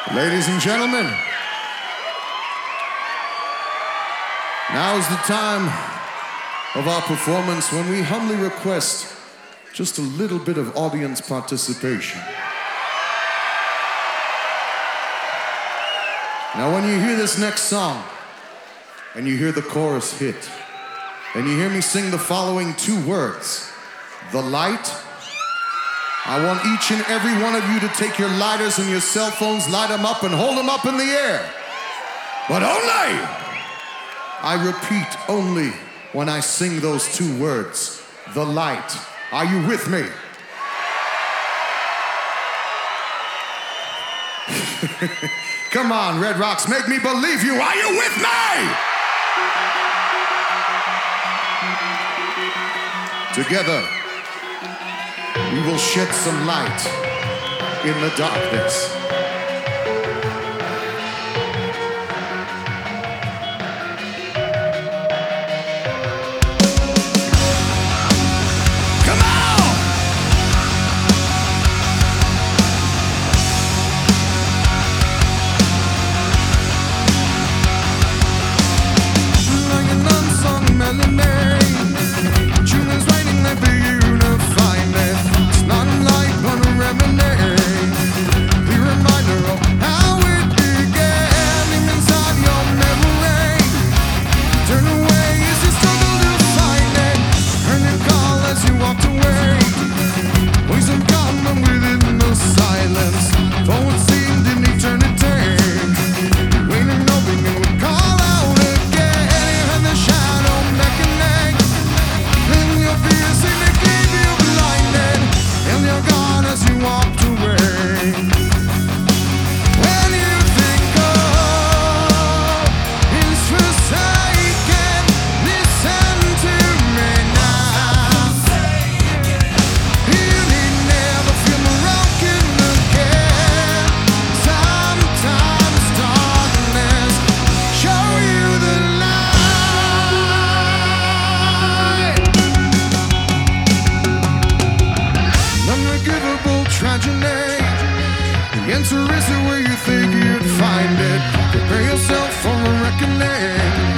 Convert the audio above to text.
Ladies and gentlemen, now is the time of our performance when we humbly request just a little bit of audience participation. Now when you hear this next song, and you hear the chorus hit, and you hear me sing the following two words, the light, I want each and every one of you to take your lighters and your cell phones, light them up and hold them up in the air. But only, I repeat, only when I sing those two words, the light. Are you with me? Come on, Red Rocks, make me believe you. Are you with me? Together, we will shed some light in the darkness. Come on! Like an unsung melody, tune is waiting there for you to find it. It's not like but a remedy, the reminder of how it began. Deep inside your memory, turn away as you struggle to find it. Heard your call as you walked away. Ways of coming within the silence. Forward seemed an eternity. Waiting, hoping it would call out again. You heard the shadow beckoning. Then your fears seemed to keep you blinded. And you're gone as you walked away. When you think all is forsaken, listen to me now. You need never feel broken again. Sometimes darkness show you the light. Unforgivable tragedy. The answer isn't where you think you'd find it. Prepare yourself for a reckoning.